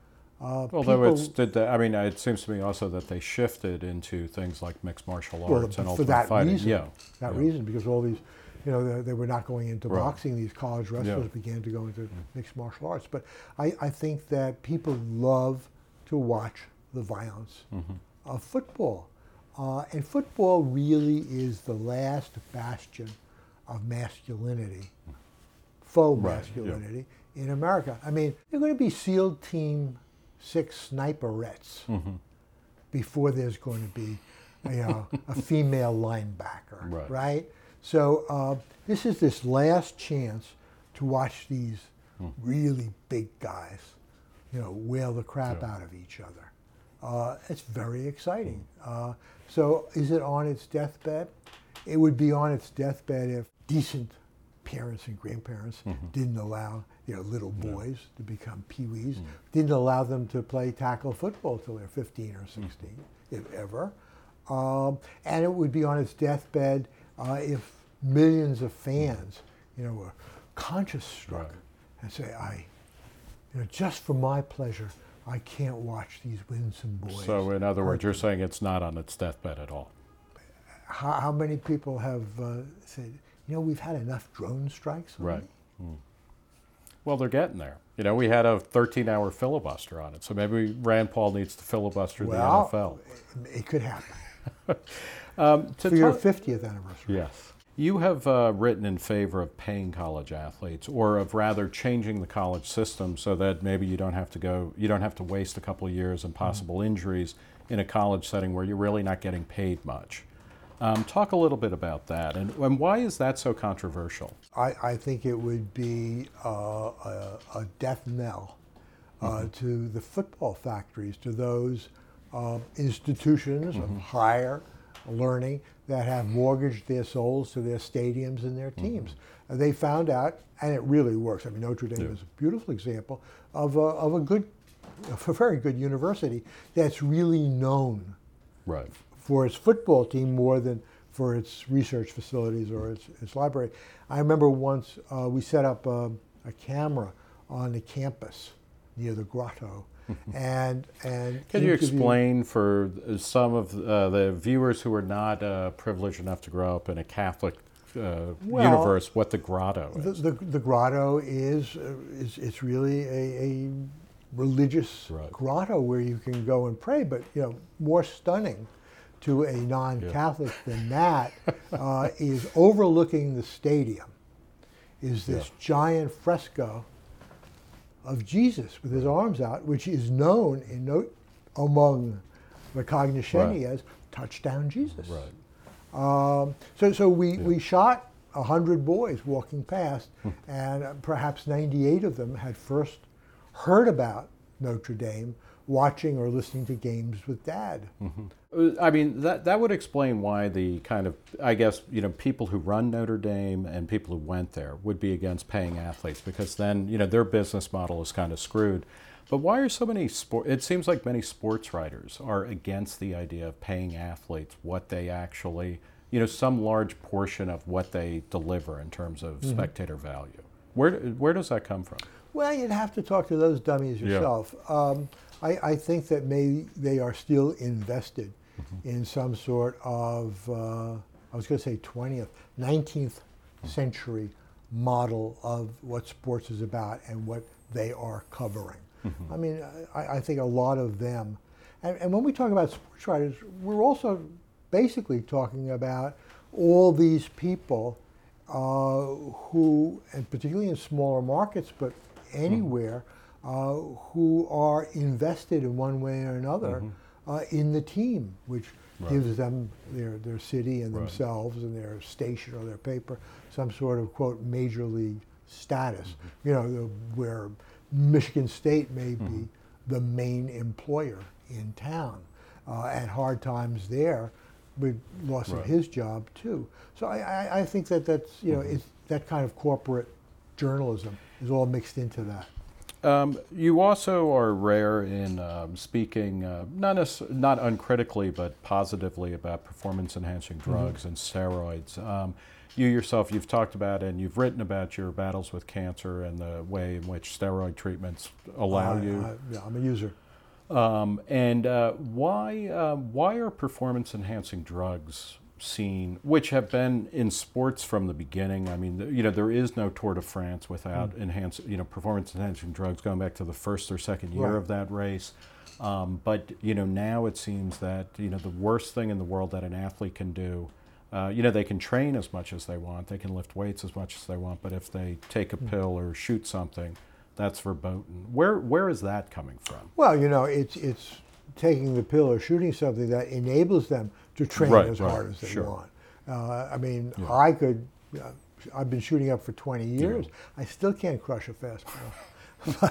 It seems to me also that they shifted into things like mixed martial arts and ultimate fighting. Reason, because all these, they were not going into boxing. These college wrestlers began to go into mixed martial arts. But I think that people love to watch the violence of football. And football really is the last bastion of masculinity, faux masculinity in America. They're going to be SEAL Team 6 sniperettes before there's going to be a female linebacker, right? So this is this last chance to watch these really big guys, whale the crap out of each other. It's very exciting. So is it on its deathbed? It would be on its deathbed if decent parents and grandparents didn't allow their little boys to become peewees, didn't allow them to play tackle football till they're 15 or 16, if ever. And it would be on its deathbed if millions of fans, were conscience struck and say, just for my pleasure, I can't watch these winsome boys. So in other words, you're saying it's not on its deathbed at all. How many people have said, we've had enough drone strikes already? Right. Well, they're getting there. We had a 13-hour filibuster on it, so maybe Rand Paul needs to filibuster the NFL. It could happen. For your 50th anniversary. Yes. You have written in favor of paying college athletes, or of rather changing the college system so that maybe you don't have to waste a couple of years and possible injuries in a college setting where you're really not getting paid much. Talk a little bit about that, and why is that so controversial? I think it would be a death knell to the football factories, to those institutions of higher learning that have mortgaged their souls to their stadiums and their teams. They found out, and it really works. Notre Dame is a beautiful example of a very good university that's really known for its football team more than for its research facilities or its library. I remember once we set up a camera on the campus near the grotto. and Can you explain for some of the viewers who are not privileged enough to grow up in a Catholic universe what the grotto is? The grotto is it's really a religious grotto where you can go and pray, but more stunning to a non-Catholic than that is overlooking the stadium is this giant fresco of Jesus with his arms out, which is known among the cognoscenti as Touchdown Jesus. So we shot 100 boys walking past, and perhaps 98 of them had first heard about Notre Dame watching or listening to games with Dad. I mean, that would explain why the kind of, I guess, people who run Notre Dame and people who went there would be against paying athletes, because then, their business model is kind of screwed. But why are so many it seems like many sports writers are against the idea of paying athletes what they actually, some large portion of what they deliver in terms of spectator value. Where does that come from? Well, you'd have to talk to those dummies yourself. I think that maybe they are still invested in some sort of, I was going to say 20th, 19th century model of what sports is about and what they are covering. I mean, I think a lot of them, and when we talk about sports writers, we're also basically talking about all these people who, and particularly in smaller markets, but anywhere, who are invested in one way or another in the team, which gives them their city and themselves and their station or their paper some sort of, quote, major league status, where Michigan State may be the main employer in town. At hard times there, with loss of his job too. So I think that's, it's that kind of corporate journalism is all mixed into that. You also are rare in speaking, not uncritically, but positively about performance-enhancing drugs and steroids. You yourself, you've talked about and you've written about your battles with cancer and the way in which steroid treatments allow you. Yeah, I'm a user. Why are performance-enhancing drugs seen, which have been in sports from the beginning? I mean, there is no Tour de France without performance-enhancing drugs going back to the first or second year of that race. But now it seems that the worst thing in the world that an athlete can do, they can train as much as they want, they can lift weights as much as they want, but if they take a pill or shoot something, that's verboten. Where is that coming from? Well, it's taking the pill or shooting something that enables them to train as hard as they want. I mean, I've been shooting up for 20 years. I still can't crush a fastball.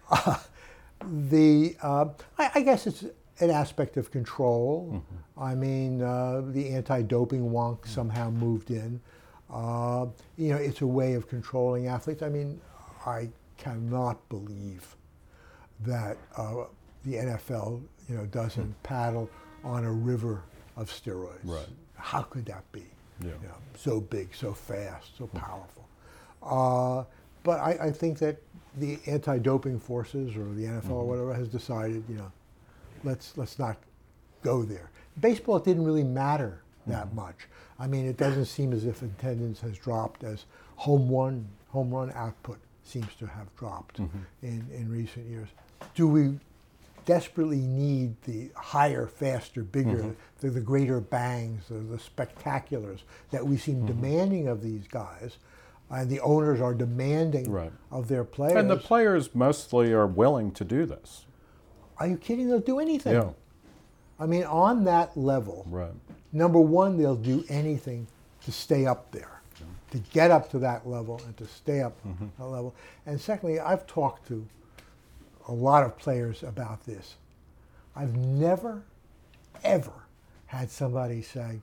But I guess it's an aspect of control. I mean, the anti-doping wonk somehow moved in. It's a way of controlling athletes. I mean, I cannot believe that the NFL, doesn't paddle on a river of steroids. How could that be? So big, so fast, so powerful. But I think that the anti-doping forces or the NFL or whatever has decided, let's not go there. Baseball, it didn't really matter that much. I mean, it doesn't seem as if attendance has dropped as home run output seems to have dropped in recent years. Do we desperately need the higher, faster, bigger, the greater bangs, the spectaculars that we seem demanding of these guys? And the owners are demanding of their players. And the players mostly are willing to do this. Are you kidding? They'll do anything. I mean, on that level, number one, they'll do anything to stay up there, to get up to that level and to stay up that level. And secondly, I've talked to a lot of players about this. I've never, ever had somebody say,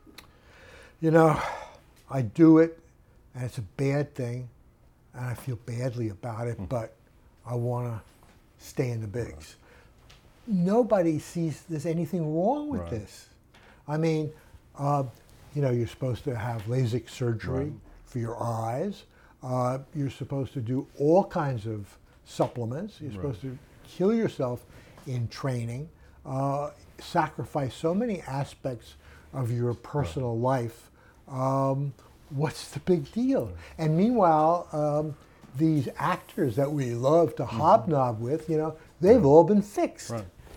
I do it, and it's a bad thing, and I feel badly about it, but I want to stay in the bigs. Nobody sees there's anything wrong with this. I mean, you're supposed to have LASIK surgery for your eyes. You're supposed to do all kinds of supplements. You're supposed to kill yourself in training, sacrifice so many aspects of your personal life. What's the big deal? And meanwhile, these actors that we love to hobnob with, they've all been fixed.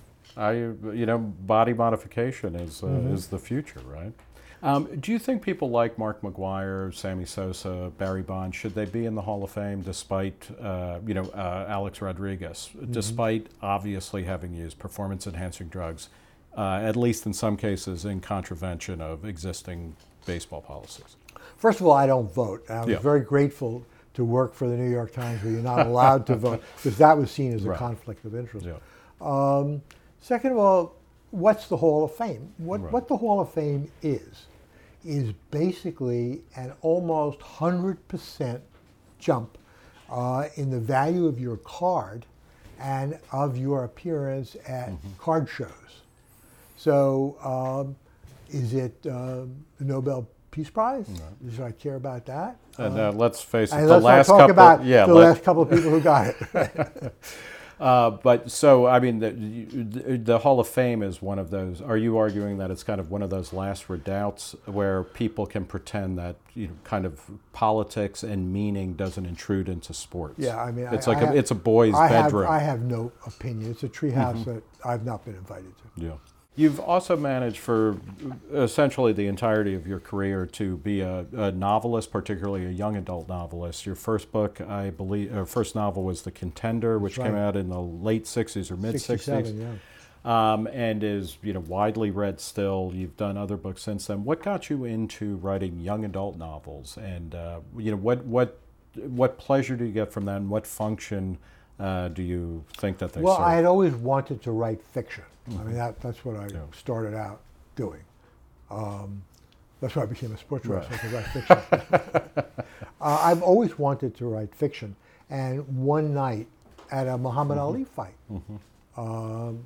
Body modification is the future, right? Do you think people like Mark McGwire, Sammy Sosa, Barry Bonds, should they be in the Hall of Fame despite, Alex Rodriguez, despite obviously having used performance-enhancing drugs, at least in some cases in contravention of existing baseball policies? First of all, I don't vote. I was very grateful to work for the New York Times where you're not allowed to vote, because that was seen as a conflict of interest. Second of all, what's the Hall of Fame? What the Hall of Fame is basically an almost 100% jump in the value of your card and of your appearance at card shows. So is it the Nobel Peace Prize? Should I care about that? And let's face it, and let's not talk about the last couple of people who got it. But so, I mean, the Hall of Fame is one of those. Are you arguing that it's kind of one of those last redoubts where people can pretend that kind of politics and meaning doesn't intrude into sports? Yeah, I mean, it's it's a boy's bedroom. I have no opinion. It's a treehouse that I've not been invited to. Yeah. You've also managed for essentially the entirety of your career to be a novelist, particularly a young adult novelist. Your first book, I believe, first novel was The Contender, which came out in the late 60s or mid-60s. And is widely read still. You've done other books since then. What got you into writing young adult novels? And what pleasure do you get from that, and what function do you think that they serve? Well, I had always wanted to write fiction. I mean, that's what I started out doing. That's why I became a sports writer, to write fiction. I've always wanted to write fiction. And one night at a Muhammad Ali fight, an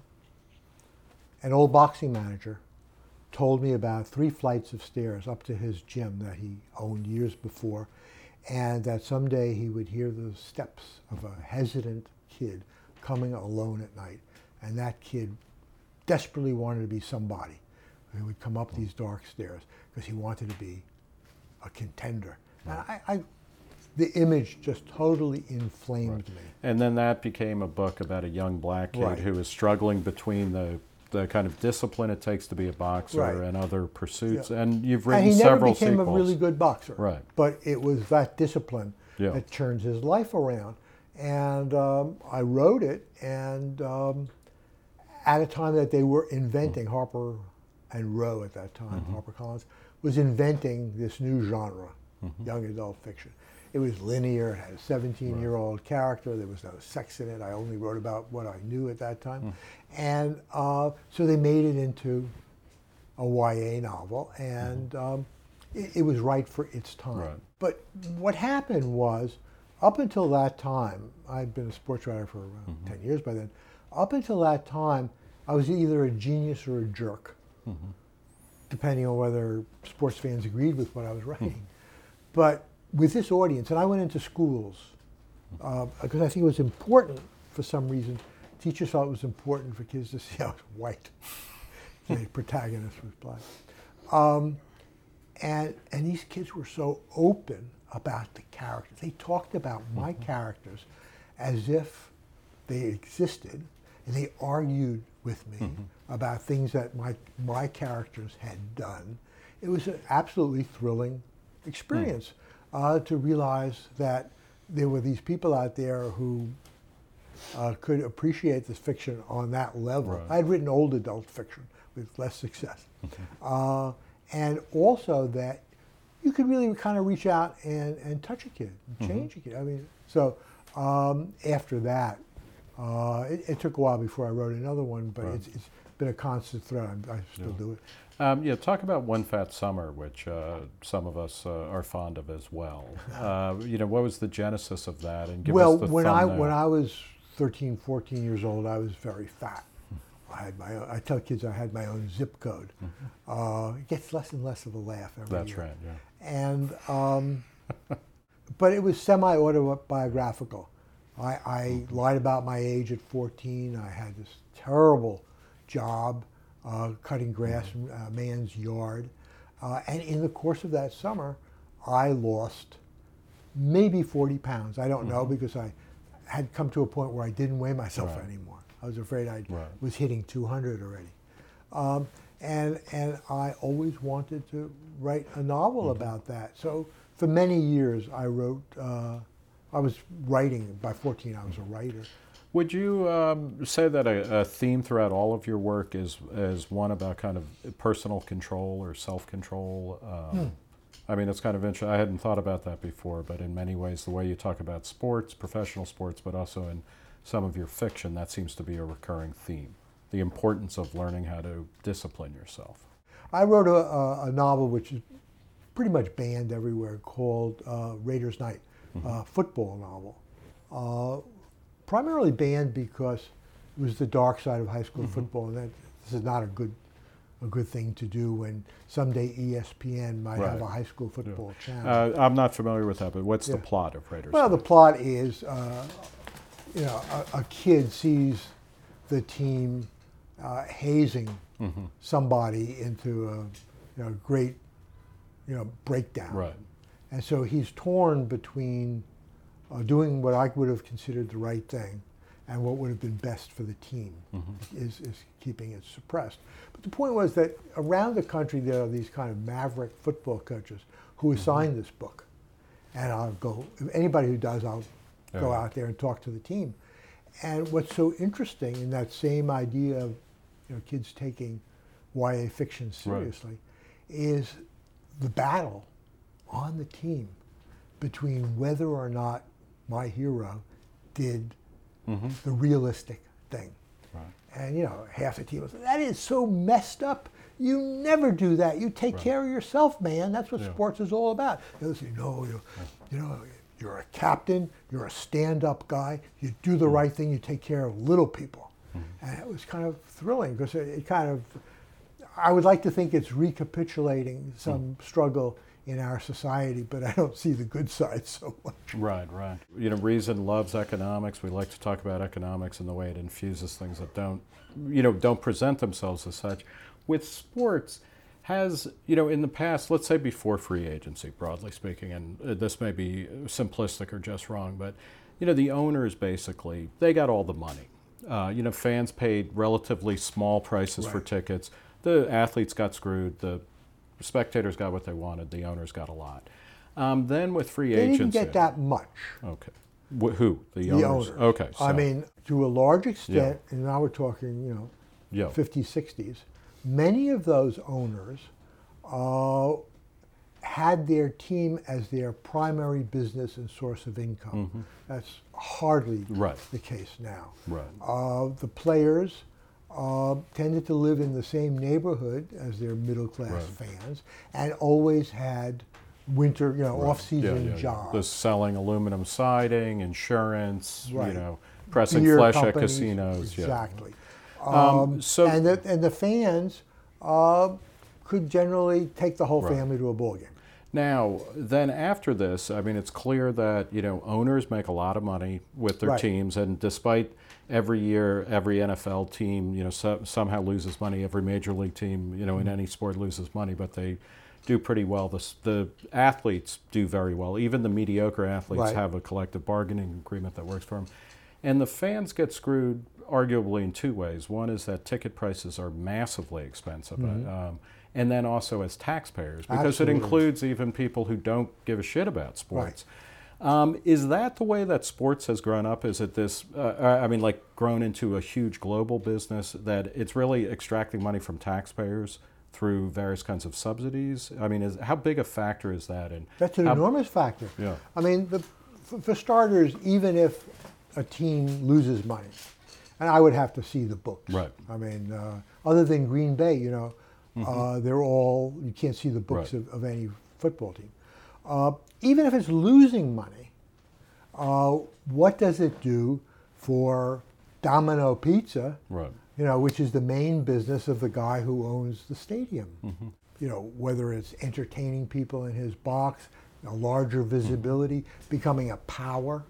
old boxing manager told me about 3 flights of stairs up to his gym that he owned years before, and that someday he would hear the steps of a hesitant kid coming alone at night. And that kid desperately wanted to be somebody. He would come up these dark stairs because he wanted to be a contender. And the image just totally inflamed me. And then that became a book about a young black kid who is struggling between the kind of discipline it takes to be a boxer and other pursuits. And you've written several sequels. And he never became a really good boxer. Right. But it was that discipline that turns his life around. And I wrote it, and at a time that they were inventing, Harper and Row at that time, HarperCollins, was inventing this new genre, young adult fiction. It was linear, it had a 17-year-old character, there was no sex in it, I only wrote about what I knew at that time. And so they made it into a YA novel, and it was right for its time. But what happened was, up until that time, I'd been a sports writer for around 10 years by then, up until that time, I was either a genius or a jerk, depending on whether sports fans agreed with what I was writing. But with this audience, and I went into schools, because I think it was important for some reason. Teachers thought it was important for kids to see I was white. The protagonist was black. And these kids were so open about the characters. They talked about my characters as if they existed, and they argued with me about things that my characters had done. It was an absolutely thrilling experience to realize that there were these people out there who could appreciate this fiction on that level. I had written old adult fiction with less success. And also that you could really kind of reach out and touch a kid, and change a kid. I mean, so after that, it took a while before I wrote another one, but it's been a constant thread. I still do it. Talk about One Fat Summer, which some of us are fond of as well. What was the genesis of that? And give us the when thumbnail. I was 13, 14 years old, I was very fat. I tell kids I had my own zip code. It gets less and less of a laugh every year. That's right, yeah. And, but it was semi-autobiographical. I lied about my age at 14. I had this terrible job cutting grass in a man's yard. And in the course of that summer, I lost maybe 40 pounds. I don't know, because I had come to a point where I didn't weigh myself anymore. I was afraid I was hitting 200 already. And I always wanted to write a novel about that. So for many years I wrote, I was writing. By 14 I was a writer. Would you say that a theme throughout all of your work is one about kind of personal control or self-control? I mean, it's kind of interesting. I hadn't thought about that before, but in many ways, the way you talk about sports, professional sports, but also in some of your fiction, that seems to be a recurring theme. The importance of learning how to discipline yourself. I wrote a novel which is pretty much banned everywhere called Raiders Night, football novel. Primarily banned because it was the dark side of high school football, and this is not a good thing to do when someday ESPN might have a high school football channel. I'm not familiar with that, but what's the plot of Raiders? Well, the plot is, a kid sees the team hazing somebody into a great, breakdown. Right. And so he's torn between doing what I would have considered the right thing and what would have been best for the team, is keeping it suppressed. But the point was that around the country there are these kind of maverick football coaches who assign this book. And I'll go, anybody who does, I'll go out there and talk to the team. And what's so interesting in that same idea of kids taking YA fiction seriously is the battle on the team between whether or not my hero did the realistic thing. Right. And half the team was, that is so messed up. You never do that. You take care of yourself, man. That's what sports is all about. The others say, no, you're a captain, you're a stand-up guy, you do the right thing, you take care of little people. And it was kind of thrilling because it kind of, I would like to think it's recapitulating some struggle in our society, but I don't see the good side so much. Right. Reason loves economics. We like to talk about economics and the way it infuses things that don't present themselves as such. With sports, has, in the past, let's say before free agency, broadly speaking, and this may be simplistic or just wrong, but, the owners basically, they got all the money. Fans paid relatively small prices for tickets. The athletes got screwed. The spectators got what they wanted. The owners got a lot. Then with free agency, they didn't get that much. Okay, who? The owners. Okay, so. I mean, to a large extent, and now we're talking, 50s, 60s. Many of those owners had their team as their primary business and source of income. That's hardly the case now. Right. The players tended to live in the same neighborhood as their middle-class fans, and always had winter, off-season jobs. The selling aluminum siding, insurance, pressing flesh at casinos. Exactly. And the fans could generally take the whole family to a ball game. Now, then after this, I mean, it's clear that, owners make a lot of money with their teams, and despite every year, every NFL team, somehow loses money, every major league team, in any sport loses money, but they do pretty well. The athletes do very well. Even the mediocre athletes have a collective bargaining agreement that works for them. And the fans get screwed arguably in two ways. One is that ticket prices are massively expensive. And then also as taxpayers, because it includes even people who don't give a shit about sports. Is that the way that sports has grown up? Is it this, grown into a huge global business that it's really extracting money from taxpayers through various kinds of subsidies? I mean, how big a factor is that? That's an enormous factor. Yeah. I mean, for starters, even if a team loses money, and I would have to see the books. Right. I mean, other than Green Bay, they're all, you can't see the books of any football team. Even if it's losing money, what does it do for Domino Pizza, which is the main business of the guy who owns the stadium? Whether it's entertaining people in his box, a larger visibility, becoming a power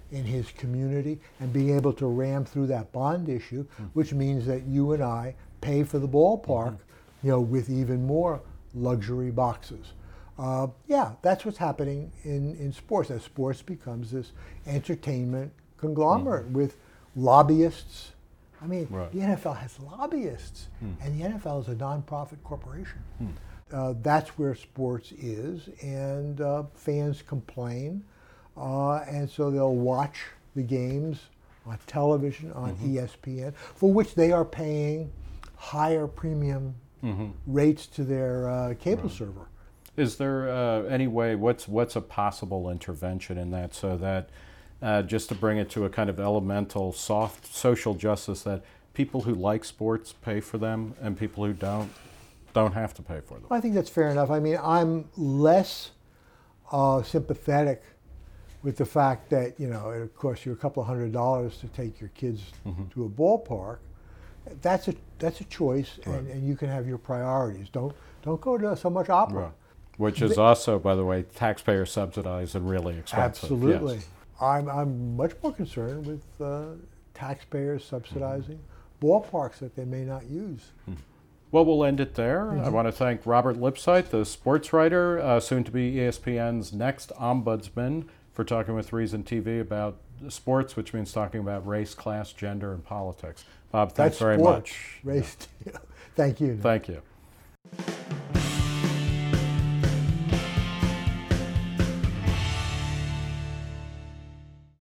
in his community and being able to ram through that bond issue, which means that you and I pay for the ballpark, with even more luxury boxes. Yeah, that's what's happening in sports, as sports becomes this entertainment conglomerate with lobbyists. I mean, Right. the NFL has lobbyists, and the NFL is a nonprofit corporation. That's where sports is, and fans complain, and so they'll watch the games on television, on ESPN, for which they are paying higher premium rates to their cable server. Is there any way, what's a possible intervention in that, so that just to bring it to a kind of elemental, soft social justice, that people who like sports pay for them and people who don't have to pay for them? I think that's fair enough. I mean, I'm less sympathetic with the fact that, it costs you a couple of $100 to take your kids to a ballpark. That's a choice, Right. and you can have your priorities. Don't go to so much opera. Right. Which is also, by the way, taxpayer subsidized and really expensive. Absolutely. Yes. I'm much more concerned with taxpayers subsidizing ballparks that they may not use. Well, we'll end it there. I want to thank Robert Lipsyte, the sports writer, soon to be ESPN's next ombudsman, for talking with Reason TV about sports, which means talking about race, class, gender, and politics. Bob, thanks That's very sports. much. Race. Thank you. Thank you.